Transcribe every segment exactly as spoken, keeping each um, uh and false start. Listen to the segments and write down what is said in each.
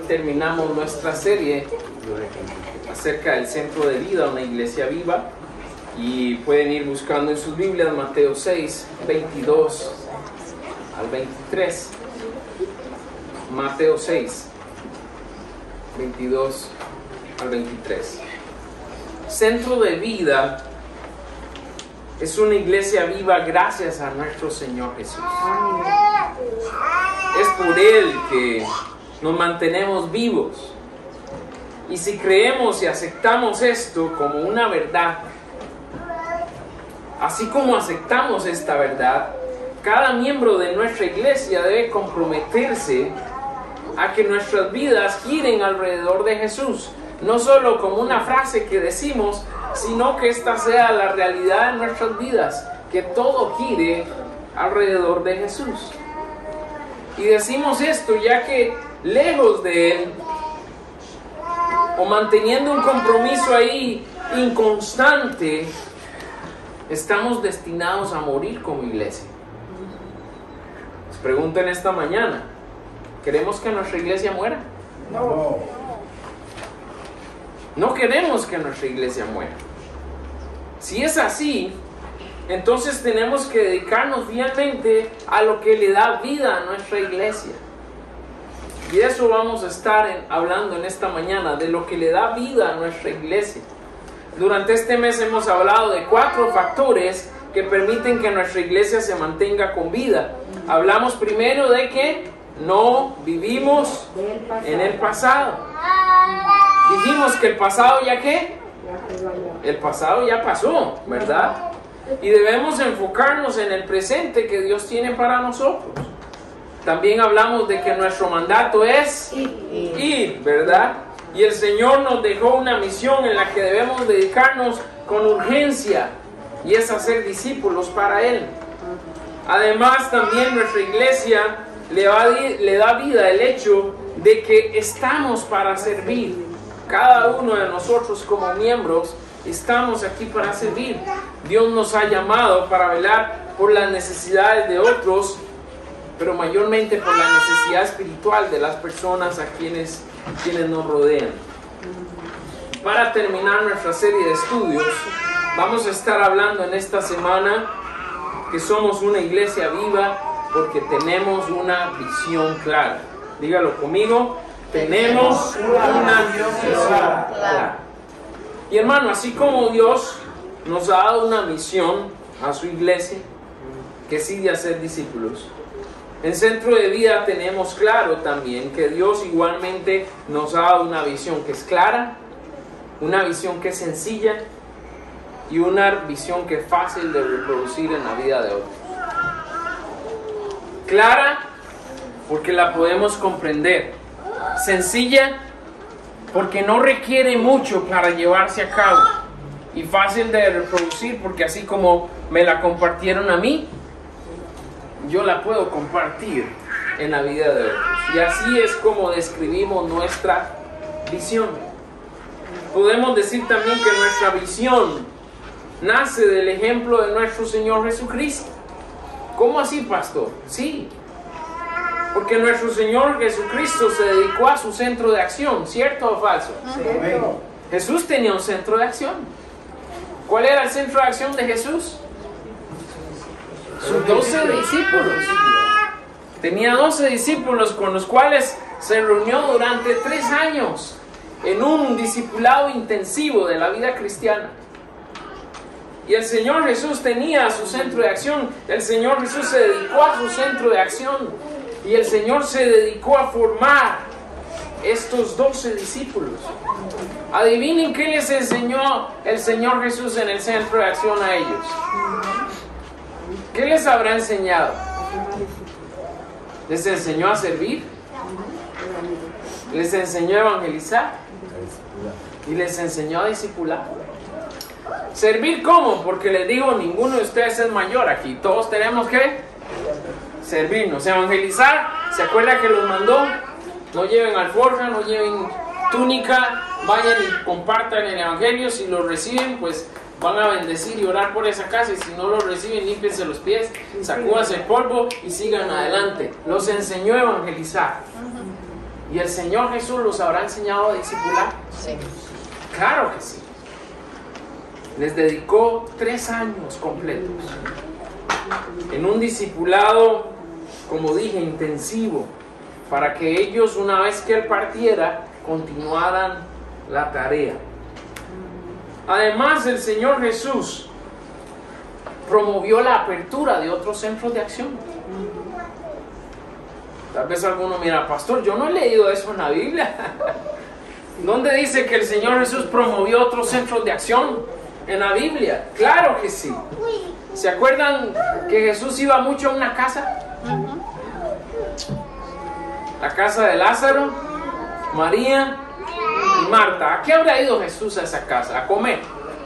terminamos nuestra serie acerca del centro de vida, una iglesia viva, y pueden ir buscando en sus Biblias Mateo seis, veintidós al veintitrés. Mateo seis, veintidós al veintitrés. Centro de vida es una iglesia viva gracias a nuestro Señor Jesús. Es por Él que nos mantenemos vivos. Y si creemos y aceptamos esto como una verdad, así como aceptamos esta verdad, cada miembro de nuestra iglesia debe comprometerse a que nuestras vidas giren alrededor de Jesús. No solo como una frase que decimos, sino que esta sea la realidad de nuestras vidas, que todo gire alrededor de Jesús. Y decimos esto ya que lejos de Él, o manteniendo un compromiso ahí inconstante, estamos destinados a morir como iglesia. Les pregunto en esta mañana, ¿queremos que nuestra iglesia muera? No. No queremos que nuestra iglesia muera. Si es así, entonces tenemos que dedicarnos fielmente a lo que le da vida a nuestra iglesia. Y de eso vamos a estar en, hablando en esta mañana, de lo que le da vida a nuestra iglesia. Durante este mes hemos hablado de cuatro factores que permiten que nuestra iglesia se mantenga con vida. Hablamos primero de que no vivimos en el pasado. Dijimos que el pasado ya qué? El pasado ya pasó, ¿verdad? Y debemos enfocarnos en el presente que Dios tiene para nosotros. También hablamos de que nuestro mandato es ir, ¿verdad? Y el Señor nos dejó una misión en la que debemos dedicarnos con urgencia, y es hacer discípulos para Él. Además, también nuestra iglesia le, va, le da vida el hecho de que estamos para servir. Cada uno de nosotros como miembros estamos aquí para servir. Dios nos ha llamado para velar por las necesidades de otros, pero mayormente por la necesidad espiritual de las personas a quienes, quienes nos rodean. Para terminar nuestra serie de estudios, vamos a estar hablando en esta semana que somos una iglesia viva porque tenemos una visión clara. Dígalo conmigo. Tenemos una misión clara. Y hermano, así como Dios nos ha dado una misión a su iglesia, que sigue a ser discípulos, en Centro de Vida tenemos claro también que Dios igualmente nos ha dado una visión que es clara, una visión que es sencilla y una visión que es fácil de reproducir en la vida de otros. Clara porque la podemos comprender. Sencilla porque no requiere mucho para llevarse a cabo, y fácil de reproducir porque así como me la compartieron a mí, yo la puedo compartir en la vida de otros. Y así es como describimos nuestra visión. Podemos decir también que nuestra visión nace del ejemplo de nuestro Señor Jesucristo. ¿Cómo así, pastor? Sí, porque nuestro Señor Jesucristo se dedicó a su centro de acción, ¿cierto o falso? Sí. Jesús tenía un centro de acción. ¿Cuál era el centro de acción de Jesús? Sus doce discípulos. Tenía doce discípulos con los cuales se reunió durante tres años en un discipulado intensivo de la vida cristiana. Y el Señor Jesús tenía su centro de acción. El Señor Jesús se dedicó a su centro de acción. Y el Señor se dedicó a formar estos doce discípulos. Adivinen qué les enseñó el Señor Jesús en el centro de acción a ellos. ¿Qué les habrá enseñado? ¿Les enseñó a servir? ¿Les enseñó a evangelizar? ¿Y les enseñó a discipular? ¿Servir cómo? Porque les digo, ninguno de ustedes es mayor aquí. Todos tenemos que servirnos. Evangelizar, ¿se acuerda que los mandó? No lleven alforja, no lleven túnica, vayan y compartan el evangelio. Si lo reciben, pues van a bendecir y orar por esa casa, y si no lo reciben, límpiense los pies, sacúdanse el polvo y sigan adelante. Los enseñó a evangelizar. ¿Y el Señor Jesús los habrá enseñado a discipular? Sí. Claro que sí. Les dedicó tres años completos en un discipulado, como dije, intensivo, para que ellos, una vez que Él partiera, continuaran la tarea. Además, el Señor Jesús promovió la apertura de otros centros de acción. Tal vez alguno mira, pastor, yo no he leído eso en la Biblia. ¿Dónde dice que el Señor Jesús promovió otros centros de acción en la Biblia? Claro que sí. ¿Se acuerdan que Jesús iba mucho a una casa? La casa de Lázaro, María y Marta. ¿A qué habrá ido Jesús a esa casa? ¿A comer?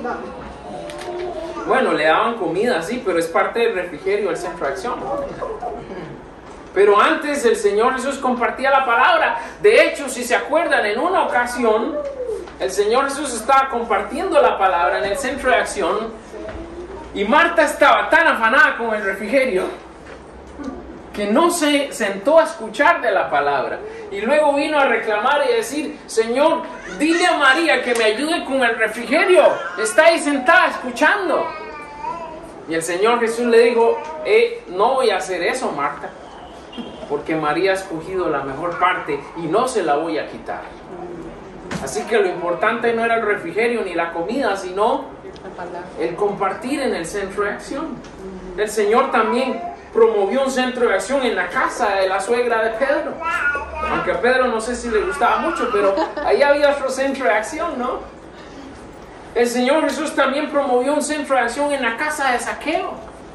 Bueno, le daban comida, sí, pero es parte del refrigerio, el centro de acción. Pero antes el Señor Jesús compartía la palabra. De hecho, si se acuerdan, en una ocasión, el Señor Jesús estaba compartiendo la palabra en el centro de acción y Marta estaba tan afanada con el refrigerio que no se sentó a escuchar de la palabra. Y luego vino a reclamar y decir, Señor, dile a María que me ayude con el refrigerio. Está ahí sentada escuchando. Y el Señor Jesús le dijo, eh, no voy a hacer eso, Marta, porque María ha escogido la mejor parte y no se la voy a quitar. Así que lo importante no era el refrigerio ni la comida, sino el compartir en el centro de acción. El Señor también promovió un centro de acción en la casa de la suegra de Pedro. Aunque a Pedro no sé si le gustaba mucho, pero ahí había otro centro de acción, ¿no? El Señor Jesús también promovió un centro de acción en la casa de Zaqueo.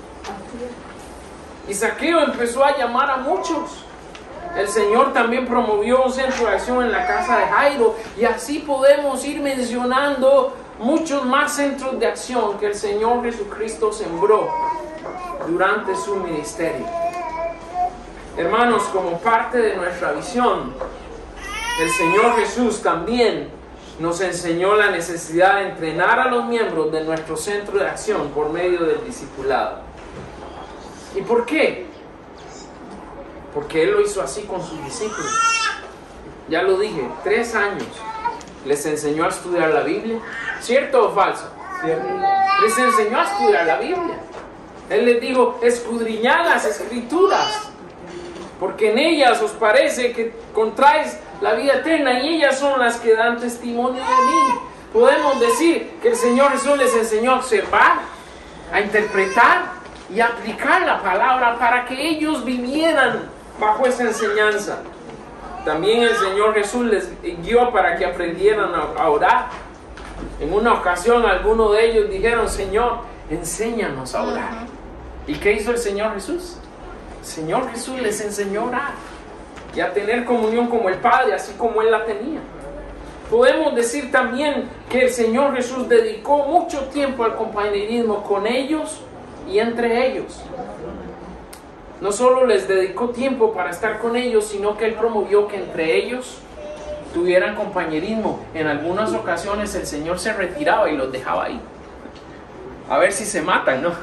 Y Zaqueo empezó a llamar a muchos. El Señor también promovió un centro de acción en la casa de Jairo. Y así podemos ir mencionando muchos más centros de acción que el Señor Jesucristo sembró durante su ministerio. Hermanos, como parte de nuestra visión, el Señor Jesús también nos enseñó la necesidad de entrenar a los miembros de nuestro centro de acción por medio del discipulado. ¿Y por qué? Porque Él lo hizo así con sus discípulos. Ya lo dije, tres años les enseñó a estudiar la Biblia. ¿Cierto o falso? ¿Cierto? Les enseñó a estudiar la Biblia. Él les dijo, escudriñad las Escrituras, porque en ellas os parece que contraes la vida eterna y ellas son las que dan testimonio de mí. Podemos decir que el Señor Jesús les enseñó a observar, a interpretar y a aplicar la palabra para que ellos vivieran bajo esa enseñanza. También el Señor Jesús les guió para que aprendieran a orar. En una ocasión algunos de ellos dijeron, Señor, enséñanos a orar. ¿Y qué hizo el Señor Jesús? El Señor Jesús les enseñó a orar y a tener comunión como el Padre, así como Él la tenía. Podemos decir también que el Señor Jesús dedicó mucho tiempo al compañerismo con ellos y entre ellos. No solo les dedicó tiempo para estar con ellos, sino que Él promovió que entre ellos tuvieran compañerismo. En algunas ocasiones el Señor se retiraba y los dejaba ahí, a ver si se matan, ¿no?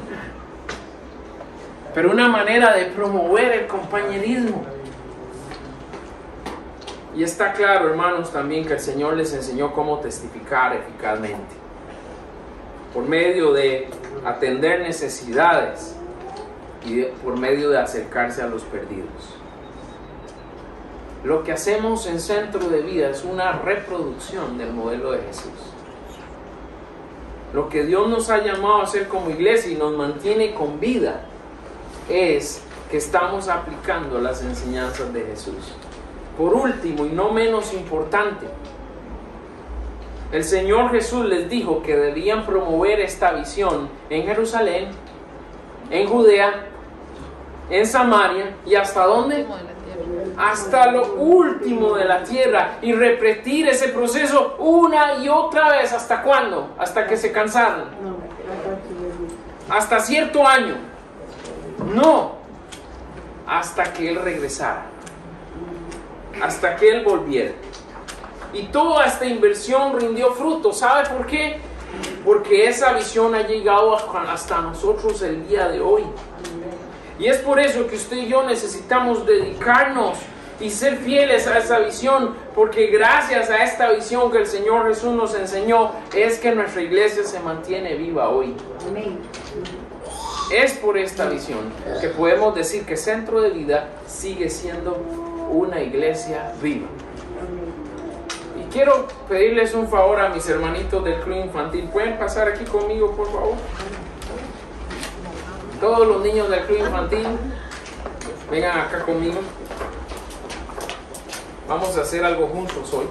Pero una manera de promover el compañerismo. Y está claro, hermanos, también que el Señor les enseñó cómo testificar eficazmente, por medio de atender necesidades y de, por medio de acercarse a los perdidos. Lo que hacemos en Centro de Vida es una reproducción del modelo de Jesús. Lo que Dios nos ha llamado a hacer como iglesia y nos mantiene con vida es que estamos aplicando las enseñanzas de Jesús. Por último y no menos importante, el Señor Jesús les dijo que debían promover esta visión en Jerusalén, en Judea, en Samaria y ¿hasta dónde? Hasta lo último de la tierra, y repetir ese proceso una y otra vez. ¿Hasta cuándo? Hasta que se cansaran. Hasta cierto año. No, hasta que Él regresara, hasta que Él volviera. Y toda esta inversión rindió fruto. ¿Sabe por qué? Porque esa visión ha llegado hasta nosotros el día de hoy. Y es por eso que usted y yo necesitamos dedicarnos y ser fieles a esa visión, porque gracias a esta visión que el Señor Jesús nos enseñó, es que nuestra iglesia se mantiene viva hoy. Amén. Es por esta visión que podemos decir que Centro de Vida sigue siendo una iglesia viva. Y quiero pedirles un favor a mis hermanitos del club infantil. ¿Pueden pasar aquí conmigo, por favor? Todos los niños del club infantil, vengan acá conmigo. Vamos a hacer algo juntos hoy.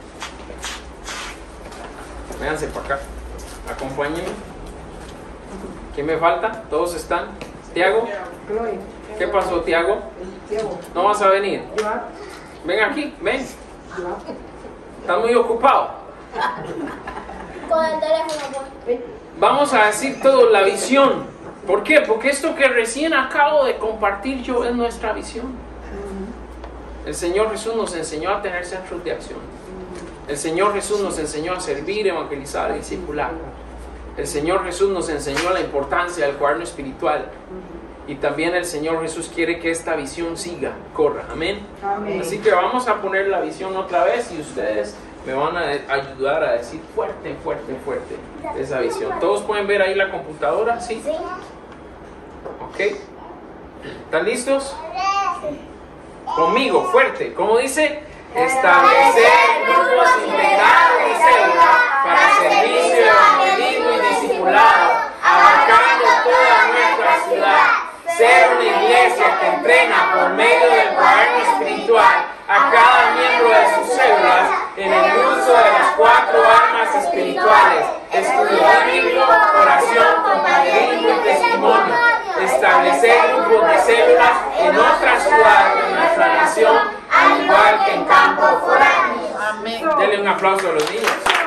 Vénganse para acá. Acompáñenme. ¿Quién me falta? ¿Todos están? ¿Tiago? ¿Qué pasó, Tiago? ¿No vas a venir? Ven aquí, ven. ¿Estás muy ocupado? Con el teléfono, pues. Vamos a decir todo, la visión. ¿Por qué? Porque esto que recién acabo de compartir yo es nuestra visión. El Señor Jesús nos enseñó a tener centros de acción. El Señor Jesús nos enseñó a servir, evangelizar y discipular. El Señor Jesús nos enseñó la importancia del cuaderno espiritual. Y también el Señor Jesús quiere que esta visión siga, corra. Amén. Amén. Así que vamos a poner la visión otra vez y ustedes me van a ayudar a decir fuerte, fuerte, fuerte esa visión. ¿Todos pueden ver ahí la computadora? ¿Sí? Sí. ¿Ok? ¿Están listos? Conmigo, fuerte. ¿Cómo dice? Establecer grupos integrados de célula para servicio de evangelismo y discipulado, abarcando toda nuestra ciudad. Ser una iglesia que entrena por medio del cuaderno espiritual a cada miembro de sus células en el uso de las cuatro armas espirituales: estudio bíblico, oración, compañerismo y testimonio. Establecer grupos de células en otra ciudad de nuestra nación, al igual que en campos foráneos. Amén. Denle un aplauso a los niños.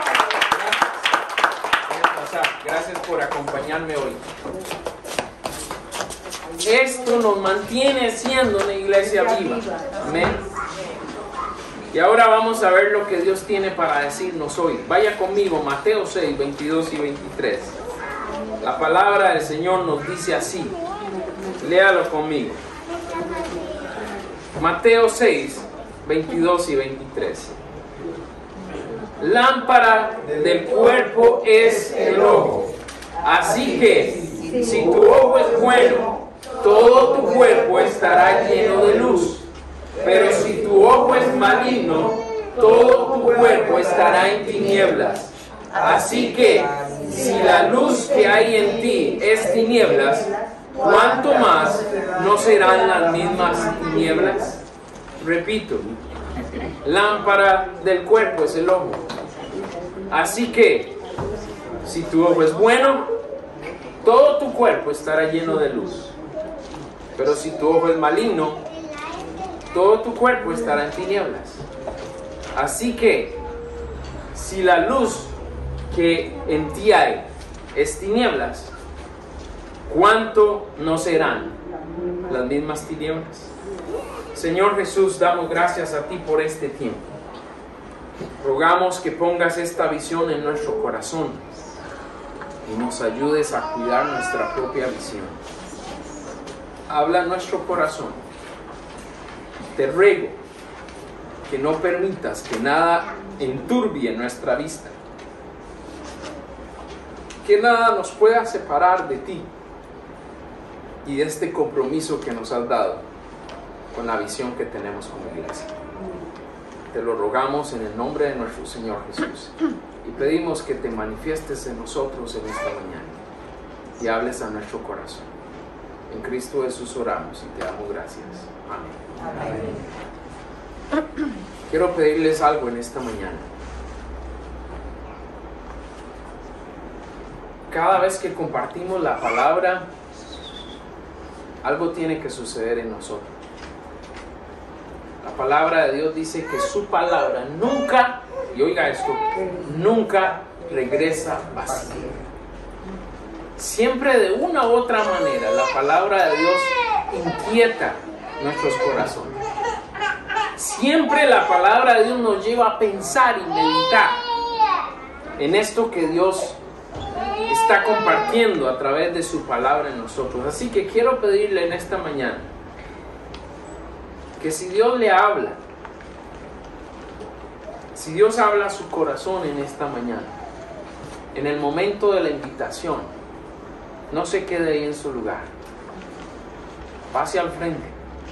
Gracias por acompañarme hoy. Esto nos mantiene siendo una iglesia viva. Amén. Y ahora vamos a ver lo que Dios tiene para decirnos hoy. Vaya conmigo, Mateo seis, veintidós y veintitrés. La palabra del Señor nos dice así. Léalo conmigo. Mateo seis, veintidós y veintitrés. Lámpara del cuerpo es el ojo. Así que, si tu ojo es bueno, todo tu cuerpo estará lleno de luz. Pero si tu ojo es maligno, todo tu cuerpo estará en tinieblas. Así que, si la luz que hay en ti es tinieblas, ¿cuánto más no serán las mismas tinieblas? Repito, lámpara del cuerpo es el ojo. Así que, si tu ojo es bueno, todo tu cuerpo estará lleno de luz. Pero si tu ojo es maligno, todo tu cuerpo estará en tinieblas. Así que, si la luz que en ti hay es tinieblas, ¿cuánto no serán las mismas tinieblas? Señor Jesús, damos gracias a ti por este tiempo. Rogamos que pongas esta visión en nuestro corazón y nos ayudes a cuidar nuestra propia visión. Habla en nuestro corazón. Te ruego que no permitas que nada enturbie nuestra vista, que nada nos pueda separar de ti y de este compromiso que nos has dado con la visión que tenemos como iglesia. Te lo rogamos en el nombre de nuestro Señor Jesús y pedimos que te manifiestes en nosotros en esta mañana y hables a nuestro corazón. En Cristo Jesús oramos y te damos gracias. Amén. Amén. Quiero pedirles algo en esta mañana. Cada vez que compartimos la palabra, algo tiene que suceder en nosotros. La palabra de Dios dice que su palabra nunca, y oiga esto, nunca regresa vacía. Siempre de una u otra manera la palabra de Dios inquieta nuestros corazones. Siempre la palabra de Dios nos lleva a pensar y meditar en esto que Dios está compartiendo a través de su palabra en nosotros. Así que quiero pedirle en esta mañana que si Dios le habla, si Dios habla a su corazón en esta mañana, en el momento de la invitación, no se quede ahí en su lugar. Pase al frente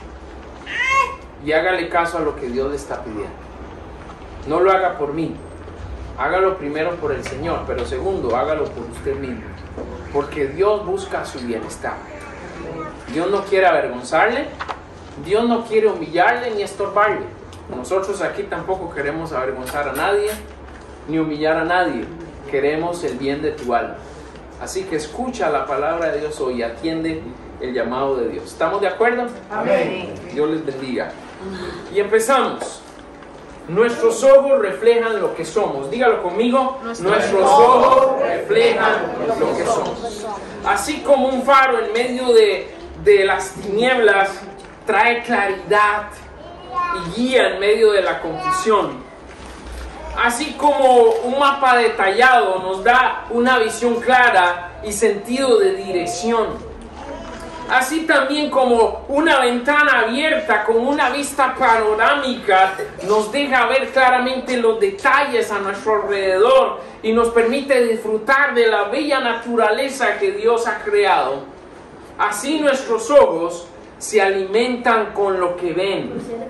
y hágale caso a lo que Dios le está pidiendo. No lo haga por mí, hágalo primero por el Señor, pero segundo, hágalo por usted mismo, porque Dios busca su bienestar. Dios no quiere avergonzarle, Dios no quiere humillarle ni estorbarle. Nosotros aquí tampoco queremos avergonzar a nadie ni humillar a nadie. Queremos el bien de tu alma. Así que escucha la palabra de Dios hoy y atiende el llamado de Dios. ¿Estamos de acuerdo? Amén. Dios les bendiga. Y empezamos. Nuestros ojos reflejan lo que somos. Dígalo conmigo. Nuestros ojos reflejan lo que somos. Así como un faro en medio de, de las tinieblas trae claridad y guía en medio de la confusión. Así como un mapa detallado nos da una visión clara y sentido de dirección. Así también como una ventana abierta con una vista panorámica nos deja ver claramente los detalles a nuestro alrededor y nos permite disfrutar de la bella naturaleza que Dios ha creado. Así nuestros ojos se alimentan con lo que ven.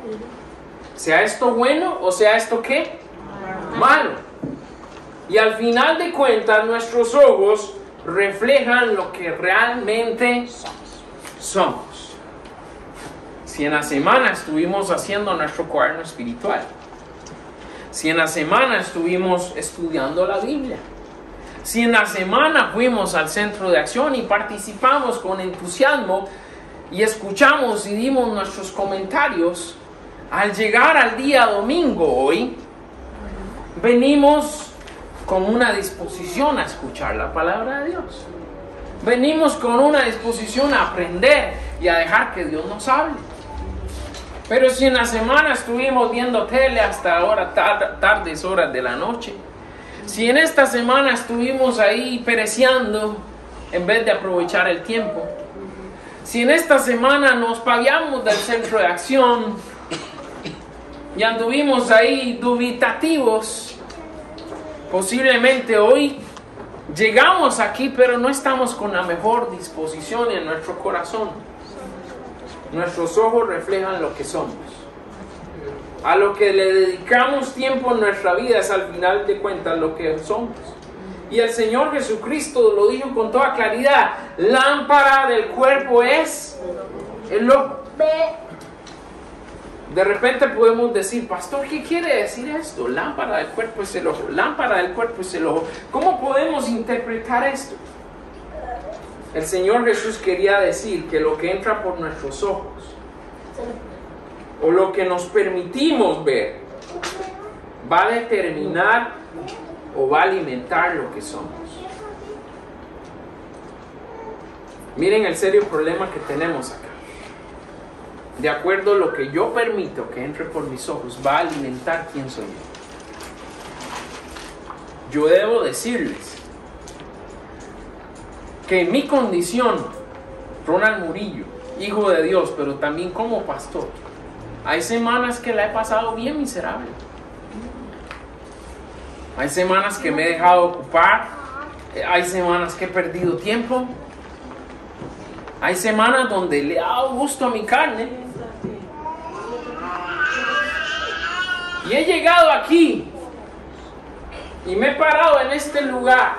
Sea esto bueno o sea esto ¿qué? Malo. Y al final de cuentas nuestros ojos reflejan lo que realmente somos. Si en la semana estuvimos haciendo nuestro cuaderno espiritual, si en la semana estuvimos estudiando la Biblia, si en la semana fuimos al centro de acción y participamos con entusiasmo y escuchamos y dimos nuestros comentarios, al llegar al día domingo hoy, venimos con una disposición a escuchar la palabra de Dios. Venimos con una disposición a aprender y a dejar que Dios nos hable. Pero si en la semana estuvimos viendo tele hasta ahora, tar- tardes horas de la noche, si en esta semana estuvimos ahí pereciendo en vez de aprovechar el tiempo, si en esta semana nos paviamos del centro de acción y anduvimos ahí dubitativos, posiblemente hoy llegamos aquí, pero no estamos con la mejor disposición en nuestro corazón. Nuestros ojos reflejan lo que somos. A lo que le dedicamos tiempo en nuestra vida es al final de cuentas lo que somos. Y el Señor Jesucristo lo dijo con toda claridad: lámpara del cuerpo es el ojo. De repente podemos decir: pastor, ¿qué quiere decir esto? Lámpara del cuerpo es el ojo. Lámpara del cuerpo es el ojo. ¿Cómo podemos interpretar esto? El Señor Jesús quería decir que lo que entra por nuestros ojos, o lo que nos permitimos ver, va a determinar o va a alimentar lo que somos. Miren el serio problema que tenemos acá. De acuerdo a lo que yo permito que entre por mis ojos, va a alimentar quién soy yo. Yo debo decirles que en mi condición, Ronald Murillo, hijo de Dios, pero también como pastor, hay semanas que la he pasado bien miserable. Hay semanas que me he dejado ocupar. Hay semanas que he perdido tiempo. Hay semanas donde le he dado gusto a mi carne. Y he llegado aquí y me he parado en este lugar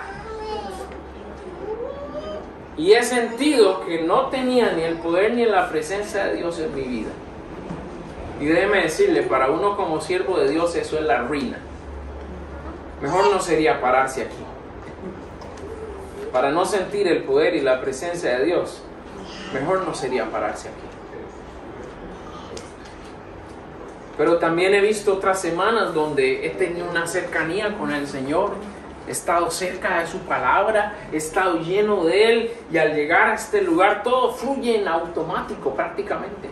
y he sentido que no tenía ni el poder ni la presencia de Dios en mi vida. Y déjeme decirle, para uno como siervo de Dios eso es la ruina. Mejor no sería pararse aquí. Para no sentir el poder y la presencia de Dios, mejor no sería pararse aquí. Pero también he visto otras semanas donde he tenido una cercanía con el Señor, he estado cerca de su palabra, he estado lleno de Él, y al llegar a este lugar todo fluye en automático prácticamente.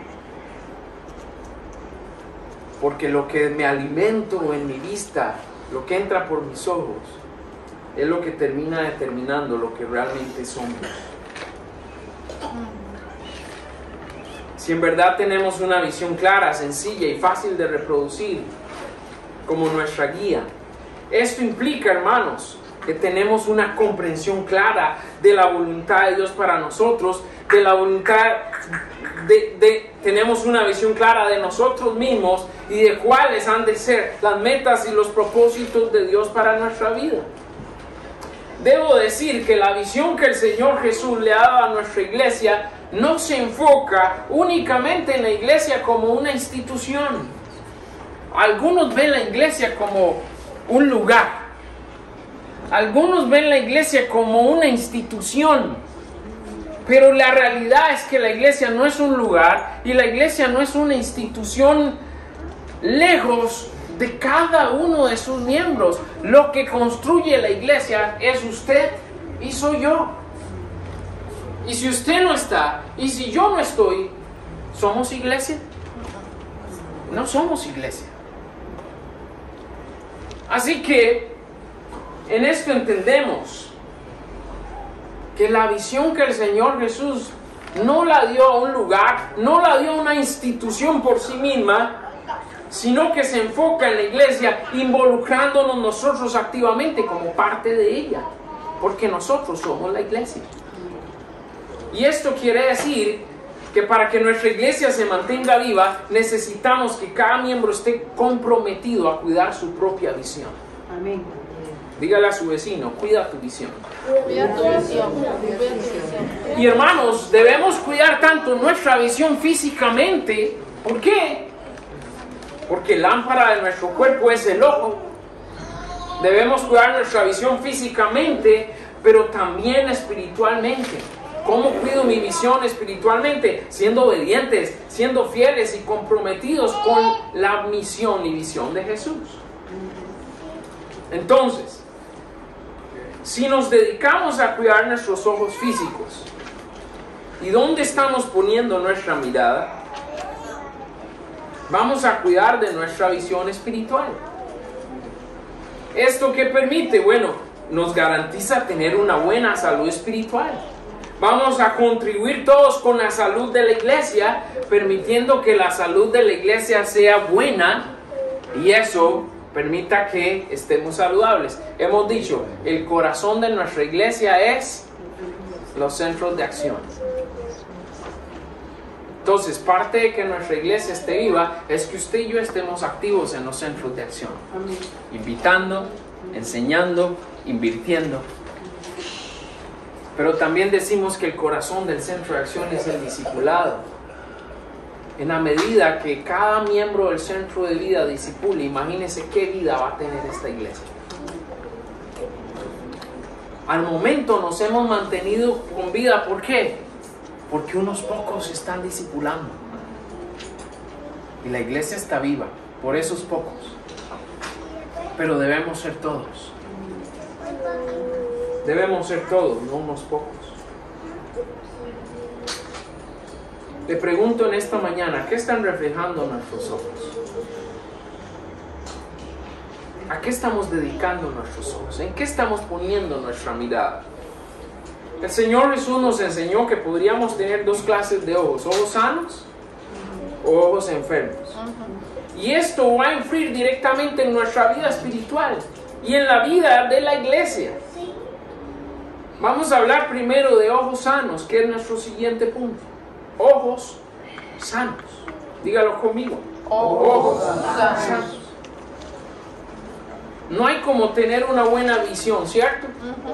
Porque lo que me alimento en mi vista, lo que entra por mis ojos, es lo que termina determinando lo que realmente somos. si en verdad tenemos una visión clara, sencilla y fácil de reproducir como nuestra guía. Esto implica, hermanos, que tenemos una comprensión clara de la voluntad de Dios para nosotros, de la voluntad de, de tenemos una visión clara de nosotros mismos y de cuáles han de ser las metas y los propósitos de Dios para nuestra vida. Debo decir que la visión que el Señor Jesús le ha dado a nuestra iglesia no se enfoca únicamente en la iglesia como una institución. Algunos ven la iglesia como un lugar. Algunos ven la iglesia como una institución. Pero la realidad es que la iglesia no es un lugar y la iglesia no es una institución lejos de cada uno de sus miembros. Lo que construye la iglesia es usted y soy yo. Y si usted no está y si yo no estoy, ¿somos iglesia? No somos iglesia. Así que en esto entendemos que la visión que el Señor Jesús no la dio a un lugar, no la dio a una institución por sí misma, sino que se enfoca en la iglesia involucrándonos nosotros activamente como parte de ella, porque nosotros somos la iglesia. Y esto quiere decir que para que nuestra iglesia se mantenga viva, necesitamos que cada miembro esté comprometido a cuidar su propia visión. Amén. Dígale a su vecino, cuida tu visión. Cuida tu visión. Y hermanos, debemos cuidar tanto nuestra visión físicamente. ¿Por qué? Porque la lámpara de nuestro cuerpo es el ojo. Debemos cuidar nuestra visión físicamente, pero también espiritualmente. ¿Cómo cuido mi visión espiritualmente? Siendo obedientes, siendo fieles y comprometidos con la misión y visión de Jesús. Entonces, si nos dedicamos a cuidar nuestros ojos físicos, ¿y dónde estamos poniendo nuestra mirada? Vamos a cuidar de nuestra visión espiritual. ¿Esto qué permite? Bueno, nos garantiza tener una buena salud espiritual. Vamos a contribuir todos con la salud de la iglesia, permitiendo que la salud de la iglesia sea buena y eso permita que estemos saludables. Hemos dicho, el corazón de nuestra iglesia es los centros de acción. Entonces, parte de que nuestra iglesia esté viva es que usted y yo estemos activos en los centros de acción. Amén. Invitando, enseñando, invirtiendo. Pero también decimos que el corazón del centro de acción es el discipulado. En la medida que cada miembro del centro de vida discipule, imagínense qué vida va a tener esta iglesia. Al momento nos hemos mantenido con vida, ¿por qué? Porque unos pocos están discipulando. Y la iglesia está viva por esos pocos. Pero debemos ser todos. Debemos ser todos, no unos pocos. Le pregunto en esta mañana, ¿qué están reflejando nuestros ojos? ¿A qué estamos dedicando nuestros ojos? ¿En qué estamos poniendo nuestra mirada? El Señor Jesús nos enseñó que podríamos tener dos clases de ojos, ojos sanos o ojos enfermos. Y esto va a influir directamente en nuestra vida espiritual y en la vida de la iglesia. Vamos a hablar primero de ojos sanos, que es nuestro siguiente punto. Ojos sanos. Dígalo conmigo. Ojos sanos. No hay como tener una buena visión, ¿cierto?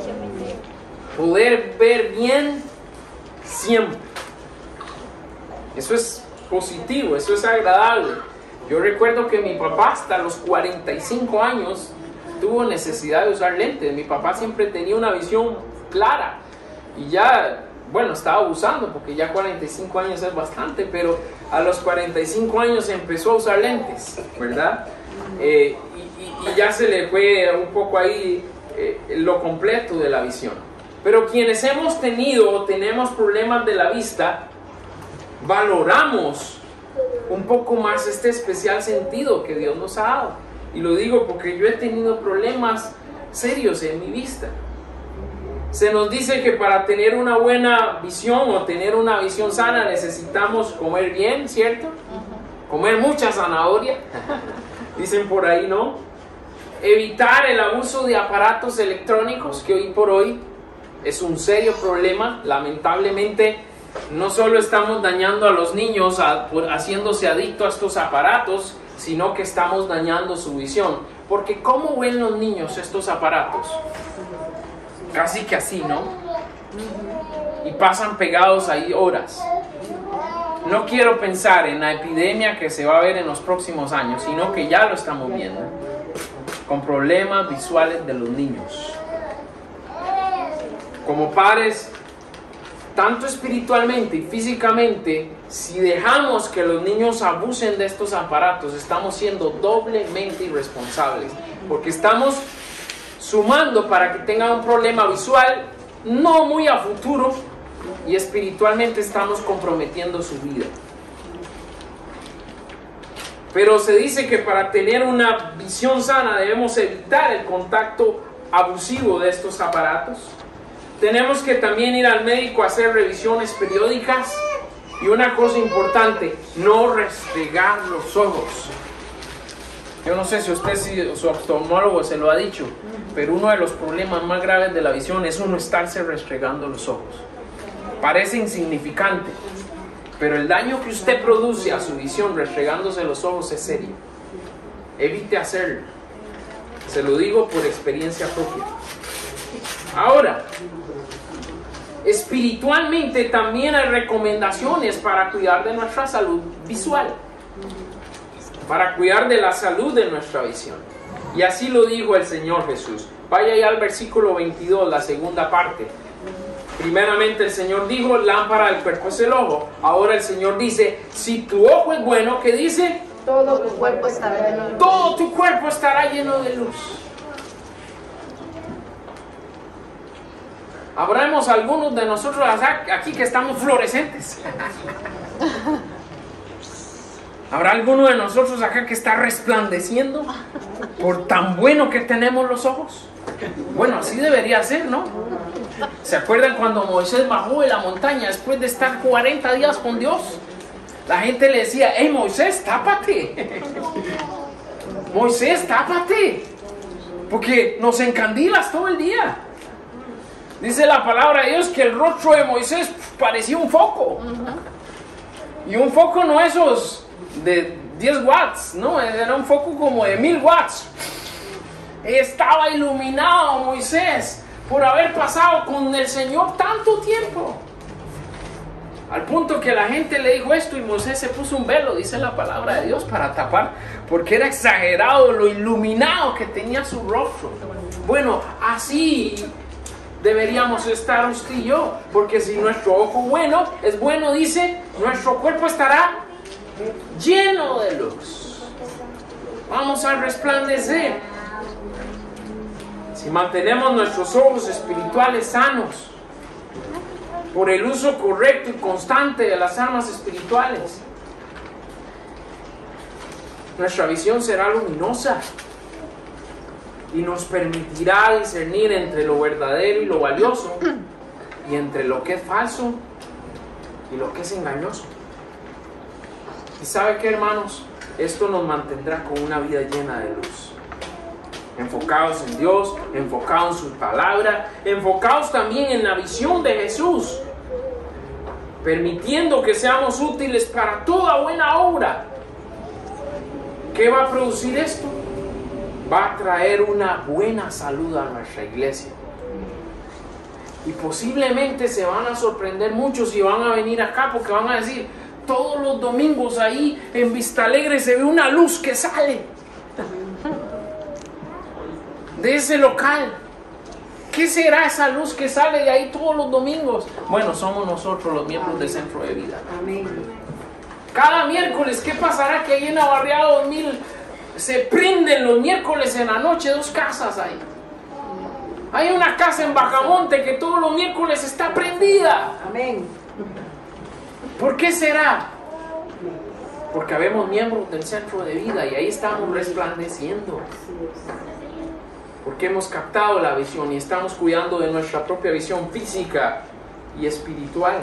Poder ver bien siempre. Eso es positivo, eso es agradable. Yo recuerdo que mi papá hasta los cuarenta y cinco años tuvo necesidad de usar lentes. Mi papá siempre tenía una visión clara y ya, bueno, estaba usando porque ya cuarenta y cinco años es bastante, pero a los cuarenta y cinco años empezó a usar lentes, ¿verdad? Eh, y, y, y ya se le fue un poco ahí eh, lo completo de la visión. Pero quienes hemos tenido o tenemos problemas de la vista, valoramos un poco más este especial sentido que Dios nos ha dado. Y lo digo porque yo he tenido problemas serios en mi vista. Se nos dice que para tener una buena visión o tener una visión sana necesitamos comer bien, ¿cierto? Comer mucha zanahoria, dicen por ahí, ¿no? Evitar el abuso de aparatos electrónicos, que hoy por hoy es un serio problema. Lamentablemente, no solo estamos dañando a los niños a, por, haciéndose adictos a estos aparatos, sino que estamos dañando su visión. Porque ¿cómo ven los niños estos aparatos? Casi que así, ¿no? Y pasan pegados ahí horas. No quiero pensar en la epidemia que se va a ver en los próximos años, sino que ya lo estamos viendo, con problemas visuales de los niños. Como padres, tanto espiritualmente y físicamente, si dejamos que los niños abusen de estos aparatos, estamos siendo doblemente irresponsables, porque estamos sumando para que tengan un problema visual no muy a futuro, y espiritualmente estamos comprometiendo su vida. Pero se dice que para tener una visión sana debemos evitar el contacto abusivo de estos aparatos. Tenemos que también ir al médico a hacer revisiones periódicas. Y una cosa importante, no restregar los ojos. Yo no sé si usted, si su oftalmólogo se lo ha dicho, pero uno de los problemas más graves de la visión es uno estarse restregando los ojos. Parece insignificante, pero el daño que usted produce a su visión restregándose los ojos es serio. Evite hacerlo. Se lo digo por experiencia propia. Ahora, espiritualmente también hay recomendaciones para cuidar de nuestra salud visual, para cuidar de la salud de nuestra visión. Y así lo dijo el Señor Jesús. Vaya ya al versículo veintidós, la segunda parte. Primeramente el Señor dijo, lámpara del cuerpo es el ojo. Ahora el Señor dice, si tu ojo es bueno, ¿qué dice? Todo tu cuerpo estará lleno de luz. Todo tu cuerpo estará lleno de luz. Habremos algunos de nosotros aquí que estamos fluorescentes. ¿Habrá alguno de nosotros acá que está resplandeciendo por tan bueno que tenemos los ojos? Bueno, así debería ser, ¿no? ¿Se acuerdan cuando Moisés bajó de la montaña después de estar cuarenta días con Dios? La gente le decía, hey Moisés, tápate. Moisés, tápate. Porque nos encandilas todo el día. Dice la palabra de Dios que el rostro de Moisés parecía un foco. Y un foco no esos de diez watts, no, era un foco como de mil watts. Estaba iluminado Moisés por haber pasado con el Señor tanto tiempo. Al punto que la gente le dijo esto y Moisés se puso un velo, dice la palabra de Dios, para tapar, porque era exagerado lo iluminado que tenía su rostro. Bueno, así deberíamos estar usted y yo, porque si nuestro ojo bueno es bueno, dice, nuestro cuerpo estará lleno de luz. Vamos a resplandecer. Si mantenemos nuestros ojos espirituales sanos por el uso correcto y constante de las armas espirituales, nuestra visión será luminosa y nos permitirá discernir entre lo verdadero y lo valioso, y entre lo que es falso y lo que es engañoso. ¿Y sabe qué, hermanos? Esto nos mantendrá con una vida llena de luz, enfocados en Dios, enfocados en su palabra, enfocados también en la visión de Jesús, permitiendo que seamos útiles para toda buena obra. ¿Qué va a producir esto? Va a traer una buena salud a nuestra iglesia. Y posiblemente se van a sorprender muchos y van a venir acá porque van a decir, todos los domingos ahí en Vista Alegre se ve una luz que sale de ese local. ¿Qué será esa luz que sale de ahí todos los domingos? Bueno, somos nosotros los miembros del Centro de Vida. Amén. Cada miércoles, ¿qué pasará? Que ahí en la barriada dos mil se prenden los miércoles en la noche dos casas ahí. Hay una casa en Bajamonte que todos los miércoles está prendida. Amén. ¿Por qué será? Porque habemos miembros del Centro de Vida y ahí estamos resplandeciendo. porque hemos captado la visión y estamos cuidando de nuestra propia visión física y espiritual.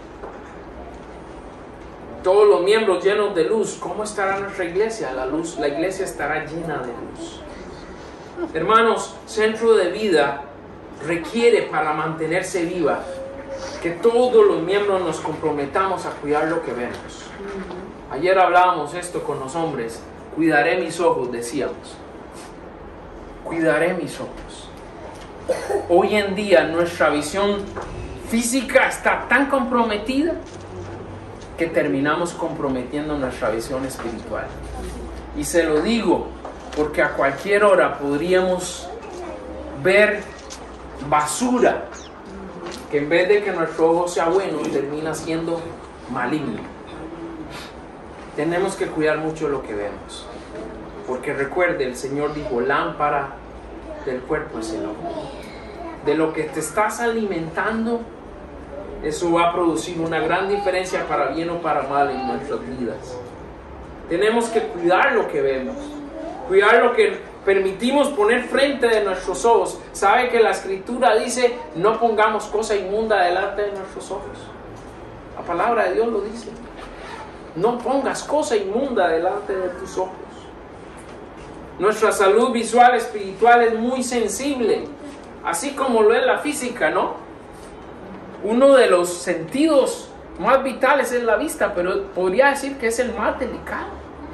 Todos los miembros llenos de luz, ¿cómo estará nuestra iglesia? La luz, la iglesia estará llena de luz. Hermanos, Centro de Vida requiere, para mantenerse viva, que todos los miembros nos comprometamos a cuidar lo que vemos. Ayer hablábamos esto con los hombres. Cuidaré mis ojos, decíamos. Cuidaré mis ojos. Hoy en día nuestra visión física está tan comprometida que terminamos comprometiendo nuestra visión espiritual. Y se lo digo porque a cualquier hora podríamos ver basura que en vez de que nuestro ojo sea bueno termina siendo maligno. Tenemos que cuidar mucho lo que vemos, porque recuerde, el Señor dijo, lámpara del cuerpo es el ojo. De lo que te estás alimentando, eso va a producir una gran diferencia para bien o para mal en nuestras vidas. Tenemos que cuidar lo que vemos, cuidar lo que permitimos poner frente de nuestros ojos. ¿Sabe que la Escritura dice, no pongamos cosa inmunda delante de nuestros ojos? La palabra de Dios lo dice. No pongas cosa inmunda delante de tus ojos. Nuestra salud visual espiritual es muy sensible, así como lo es la física, ¿no? Uno de los sentidos más vitales es la vista, pero podría decir que es el más delicado.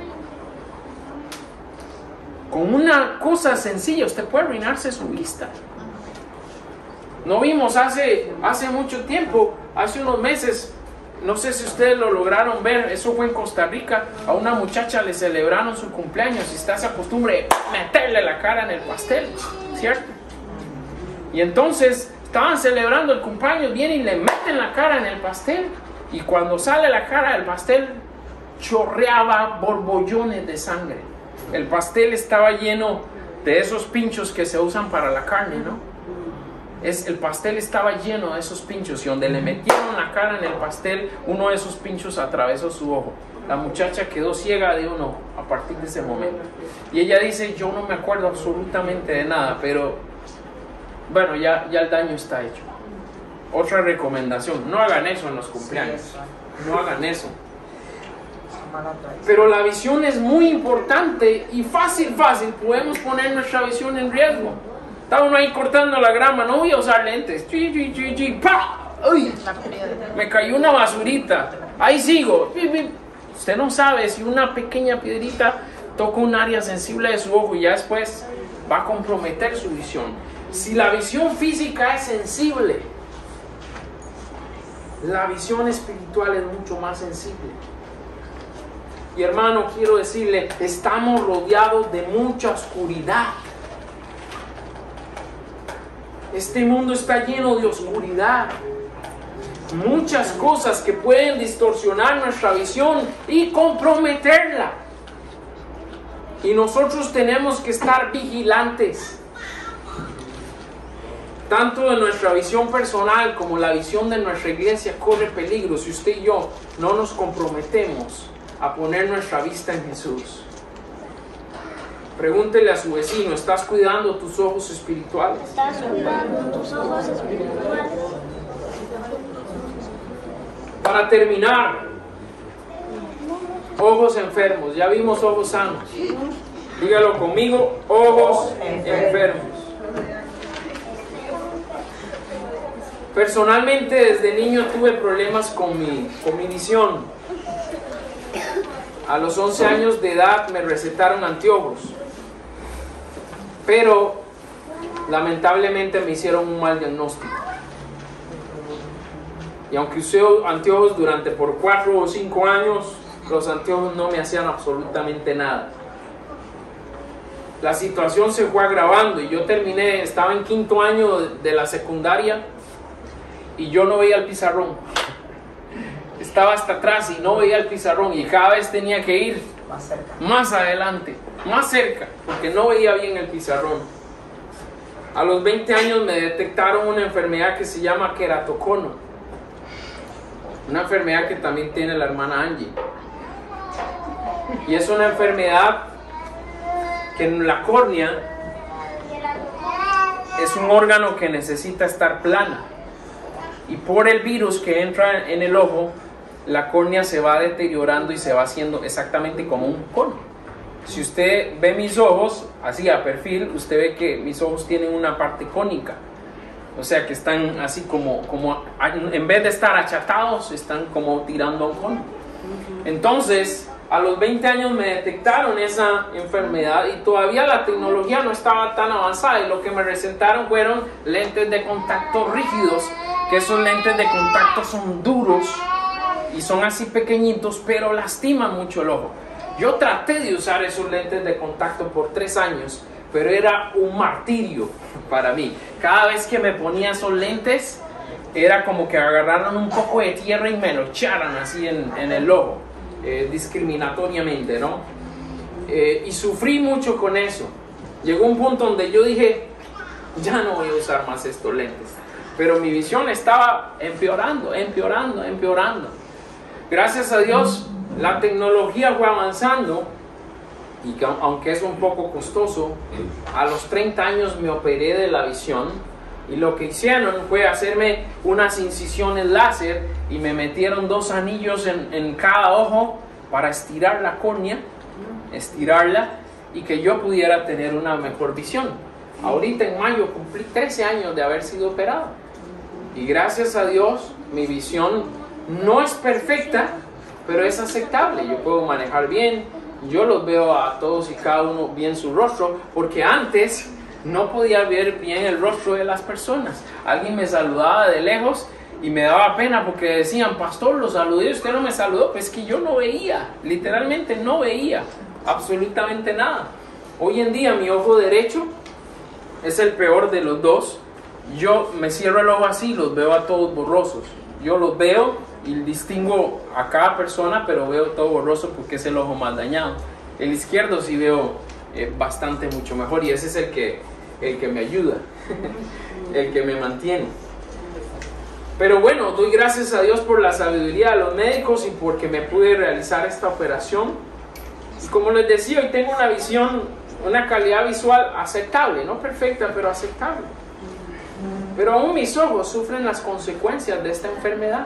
Con una cosa sencilla usted puede arruinarse su vista. No vimos hace, hace mucho tiempo, hace unos meses, no sé si ustedes lo lograron ver, eso fue en Costa Rica, a una muchacha le celebraron su cumpleaños y está esa costumbre de meterle la cara en el pastel, ¿cierto? Y entonces estaban celebrando el cumpleaños, vienen y le meten la cara en el pastel, y cuando sale la cara del pastel chorreaba borbollones de sangre. El pastel estaba lleno de esos pinchos que se usan para la carne, ¿no? Es, el pastel estaba lleno de esos pinchos, y donde le metieron la cara en el pastel, uno de esos pinchos atravesó su ojo. La muchacha quedó ciega de un ojo a partir de ese momento. Y ella dice, yo no me acuerdo absolutamente de nada, pero bueno, ya, ya el daño está hecho. Otra recomendación, no hagan eso en los cumpleaños, no hagan eso. Pero la visión es muy importante y fácil, fácil, podemos poner nuestra visión en riesgo. Está uno ahí cortando la grama, no voy a usar lentes. Chi, chi, chi, chi, ¡pah! ¡Uy! Me cayó una basurita. Ahí sigo. Usted no sabe si una pequeña piedrita toca un área sensible de su ojo y ya después va a comprometer su visión. Si la visión física es sensible, la visión espiritual es mucho más sensible. Y hermano, quiero decirle, estamos rodeados de mucha oscuridad. Este mundo está lleno de oscuridad. Muchas cosas que pueden distorsionar nuestra visión y comprometerla. Y nosotros tenemos que estar vigilantes. Tanto de nuestra visión personal como la visión de nuestra iglesia corre peligro si usted y yo no nos comprometemos a poner nuestra vista en Jesús. Pregúntele a su vecino, ¿estás cuidando tus ojos espirituales? ¿Estás cuidando tus ojos espirituales? Para terminar, ojos enfermos. Ya vimos ojos sanos. Dígalo conmigo, ojos enfermos. Personalmente, desde niño tuve problemas con mi, con mi visión. A los once años de edad me recetaron anteojos. Pero lamentablemente me hicieron un mal diagnóstico. Y aunque usé anteojos durante por cuatro o cinco años, los anteojos no me hacían absolutamente nada. La situación se fue agravando y yo terminé, estaba en quinto año de la secundaria y yo no veía el pizarrón. Estaba hasta atrás y no veía el pizarrón y cada vez tenía que ir más cerca, más adelante, más cerca, porque no veía bien el pizarrón. A los veinte años me detectaron una enfermedad que se llama queratocono, una enfermedad que también tiene la hermana Angie, y es una enfermedad que en la córnea es un órgano que necesita estar plana. Y por el virus que entra en el ojo, la córnea se va deteriorando y se va haciendo exactamente como un cono. Si usted ve mis ojos, así a perfil, usted ve que mis ojos tienen una parte cónica. O sea que están así como, como en vez de estar achatados, están como tirando a un cono. Entonces, a los veinte años me detectaron esa enfermedad y todavía la tecnología no estaba tan avanzada, y lo que me recetaron fueron lentes de contacto rígidos, que esos lentes de contacto son duros y son así pequeñitos, pero lastiman mucho el ojo. Yo traté de usar esos lentes de contacto por tres años, pero era un martirio para mí. Cada vez que me ponía esos lentes, era como que agarraran un poco de tierra y me lo echaran así en, en el ojo, eh, discriminatoriamente, ¿no? Eh, y sufrí mucho con eso. Llegó un punto donde yo dije, ya no voy a usar más estos lentes. Pero mi visión estaba empeorando, empeorando, empeorando. Gracias a Dios, la tecnología fue avanzando, y que, aunque es un poco costoso, a los treinta años me operé de la visión, y lo que hicieron fue hacerme unas incisiones láser y me metieron dos anillos en, en cada ojo para estirar la córnea, estirarla, y que yo pudiera tener una mejor visión. Ahorita en mayo cumplí trece años de haber sido operado, y gracias a Dios mi visión no es perfecta, pero es aceptable. Yo puedo manejar bien, yo los veo a todos y cada uno bien su rostro, porque antes no podía ver bien el rostro de las personas. Alguien me saludaba de lejos y me daba pena porque decían, pastor, lo saludé y usted no me saludó. Pues que yo no veía, literalmente no veía absolutamente nada. Hoy en día mi ojo derecho es el peor de los dos. Yo me cierro el ojo así y los veo a todos borrosos. Yo los veo y distingo a cada persona, pero veo todo borroso porque es el ojo más dañado. El izquierdo sí veo eh, bastante mucho mejor, y ese es el que, el que me ayuda, el que me mantiene. Pero bueno, doy gracias a Dios por la sabiduría de los médicos y porque me pude realizar esta operación. Y como les decía, hoy tengo una visión, una calidad visual aceptable, no perfecta, pero aceptable. Pero aún mis ojos sufren las consecuencias de esta enfermedad.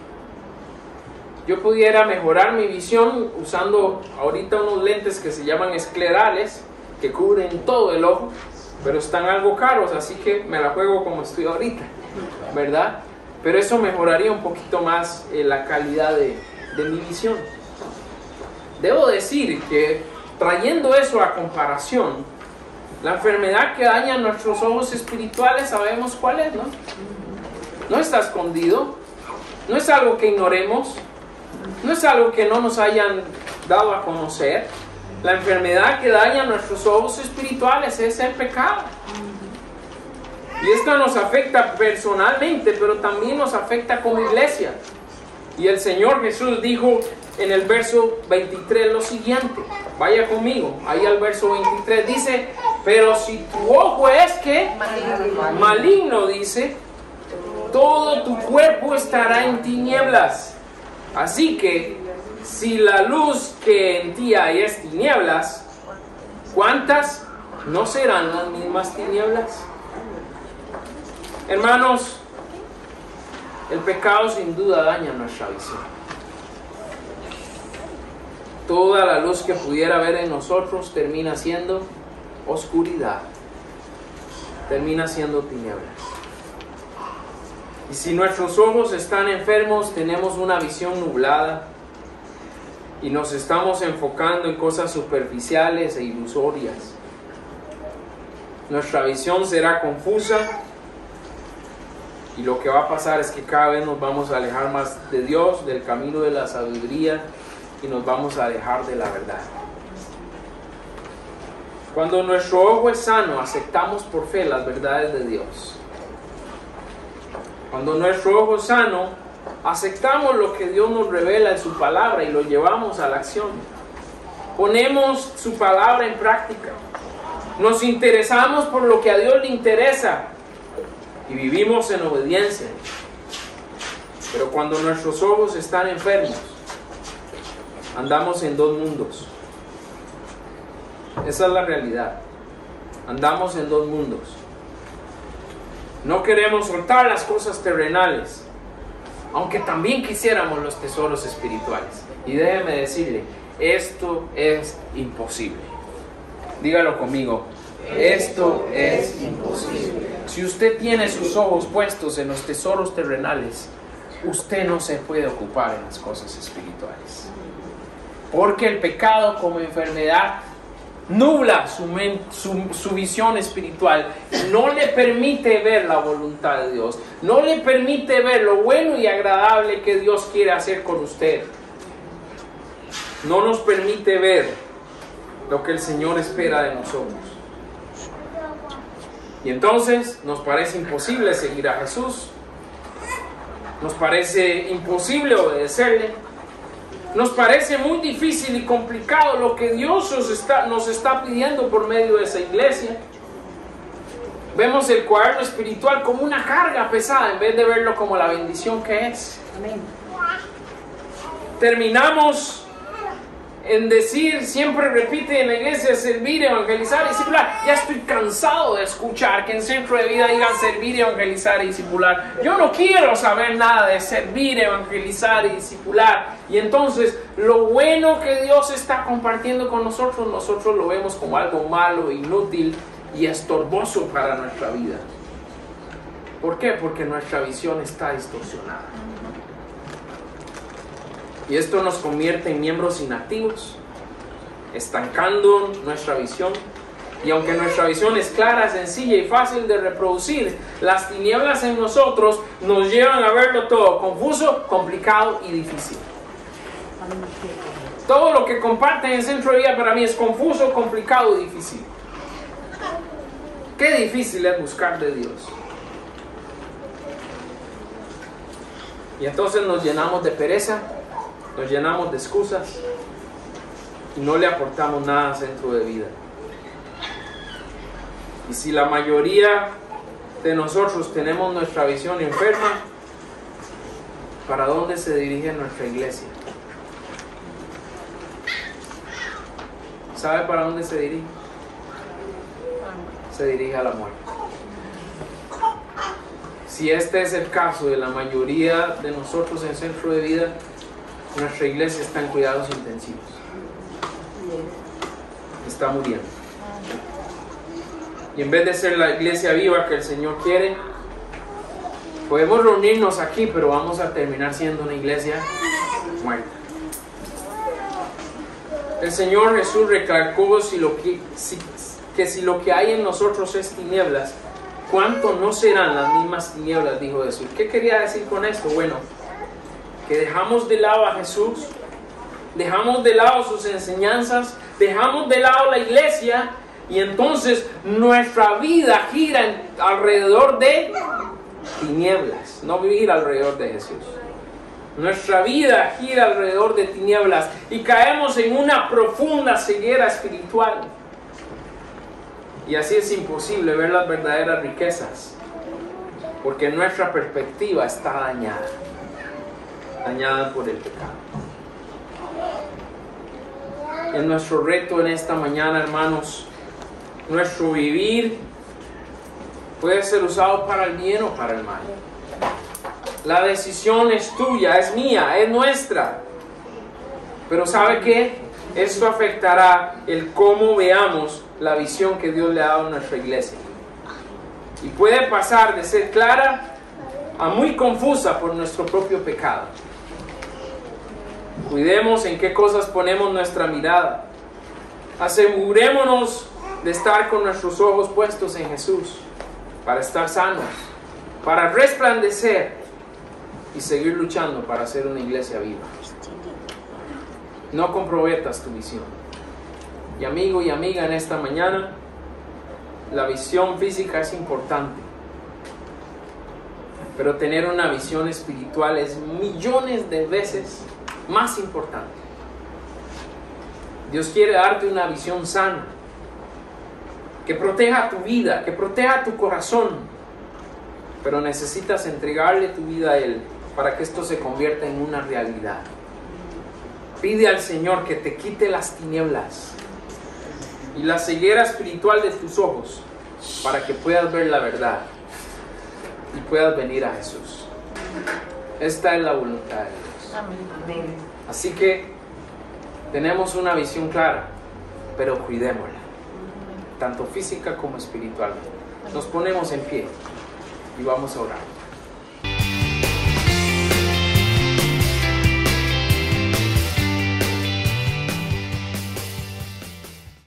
Yo pudiera mejorar mi visión usando ahorita unos lentes que se llaman esclerales, que cubren todo el ojo, pero están algo caros, así que me la juego como estoy ahorita, ¿verdad? Pero eso mejoraría un poquito más eh, la calidad de, de mi visión. Debo decir que, trayendo eso a comparación, la enfermedad que daña nuestros ojos espirituales, sabemos cuál es, ¿no? No está escondido, no es algo que ignoremos, no es algo que no nos hayan dado a conocer. La enfermedad que daña nuestros ojos espirituales es el pecado. Y esto nos afecta personalmente, pero también nos afecta como iglesia. Y el Señor Jesús dijo en el verso veintitrés lo siguiente. Vaya conmigo, ahí al verso veintitrés. Dice, pero si tu ojo es que maligno, maligno dice, todo tu cuerpo estará en tinieblas. Así que, si la luz que en ti hay es tinieblas, ¿cuántas no serán las mismas tinieblas? Hermanos, el pecado sin duda daña nuestra visión. Toda la luz que pudiera haber en nosotros termina siendo oscuridad, termina siendo tinieblas. Y si nuestros ojos están enfermos, tenemos una visión nublada y nos estamos enfocando en cosas superficiales e ilusorias. Nuestra visión será confusa y lo que va a pasar es que cada vez nos vamos a alejar más de Dios, del camino de la sabiduría, y nos vamos a alejar de la verdad. Cuando nuestro ojo es sano, aceptamos por fe las verdades de Dios. Cuando nuestro ojo es sano, aceptamos lo que Dios nos revela en su palabra y lo llevamos a la acción. Ponemos su palabra en práctica. Nos interesamos por lo que a Dios le interesa y vivimos en obediencia. Pero cuando nuestros ojos están enfermos, andamos en dos mundos. Esa es la realidad. Andamos en dos mundos. No queremos soltar las cosas terrenales, aunque también quisiéramos los tesoros espirituales. Y déjeme decirle, esto es imposible. Dígalo conmigo, esto es imposible. Si usted tiene sus ojos puestos en los tesoros terrenales, usted no se puede ocupar en las cosas espirituales. Porque el pecado como enfermedad nubla su, men, su, su visión espiritual, no le permite ver la voluntad de Dios, no le permite ver lo bueno y agradable que Dios quiere hacer con usted. No nos permite ver lo que el Señor espera de nosotros. Y entonces nos parece imposible seguir a Jesús, nos parece imposible obedecerle, nos parece muy difícil y complicado lo que Dios nos está, nos está pidiendo por medio de esa iglesia. Vemos el cuaderno espiritual como una carga pesada en vez de verlo como la bendición que es. Amén. Terminamos en decir, siempre repite en la iglesia, servir, evangelizar y discipular. Ya estoy cansado de escuchar que en Centro de Vida digan servir, evangelizar y discipular. Yo no quiero saber nada de servir, evangelizar y discipular. Y entonces lo bueno que Dios está compartiendo con nosotros, nosotros lo vemos como algo malo, inútil y estorboso para nuestra vida. ¿Por qué? Porque nuestra visión está distorsionada. Y esto nos convierte en miembros inactivos, estancando nuestra visión. Y aunque nuestra visión es clara, sencilla y fácil de reproducir, las tinieblas en nosotros nos llevan a verlo todo confuso, complicado y difícil. Todo lo que comparten en Centro de Vida para mí es confuso, complicado y difícil. Qué difícil es buscar de Dios. Y entonces nos llenamos de pereza, nos llenamos de excusas y no le aportamos nada a Centro de Vida. Y si la mayoría de nosotros tenemos nuestra visión enferma, ¿para dónde se dirige nuestra iglesia? ¿Sabe para dónde se dirige? Se dirige a la muerte. Si este es el caso de la mayoría de nosotros en Centro de Vida, nuestra iglesia está en cuidados intensivos. Está muriendo. Y en vez de ser la iglesia viva que el Señor quiere, podemos reunirnos aquí, pero vamos a terminar siendo una iglesia muerta. El Señor Jesús recalcó si lo que, si, que si lo que hay en nosotros es tinieblas, ¿cuánto no serán las mismas tinieblas? Dijo Jesús. ¿Qué quería decir con esto? Bueno, que dejamos de lado a Jesús, dejamos de lado sus enseñanzas, dejamos de lado la iglesia, y entonces nuestra vida gira en, alrededor de tinieblas, no vivir alrededor de Jesús. Nuestra vida gira alrededor de tinieblas y caemos en una profunda ceguera espiritual. Y así es imposible ver las verdaderas riquezas, porque nuestra perspectiva está dañada, dañada por el pecado. Es nuestro reto en esta mañana, hermanos. Nuestro vivir puede ser usado para el bien o para el mal. La decisión es tuya, es mía, es nuestra. Pero ¿sabe qué? Esto afectará el cómo veamos la visión que Dios le ha dado a nuestra iglesia. Y puede pasar de ser clara a muy confusa por nuestro propio pecado. Cuidemos en qué cosas ponemos nuestra mirada. Asegurémonos de estar con nuestros ojos puestos en Jesús, para estar sanos, para resplandecer y seguir luchando para ser una iglesia viva. No comprometas tu visión. Y amigo y amiga, en esta mañana, la visión física es importante, pero tener una visión espiritual es millones de veces más importante. Dios quiere darte una visión sana, que proteja tu vida, que proteja tu corazón, pero necesitas entregarle tu vida a Él para que esto se convierta en una realidad. Pide al Señor que te quite las tinieblas y la ceguera espiritual de tus ojos para que puedas ver la verdad. y puedas venir a Jesús. Esta es la voluntad de Dios. Amén. Así que tenemos una visión clara, pero cuidémosla, tanto física como espiritualmente. Nos ponemos en pie y vamos a orar.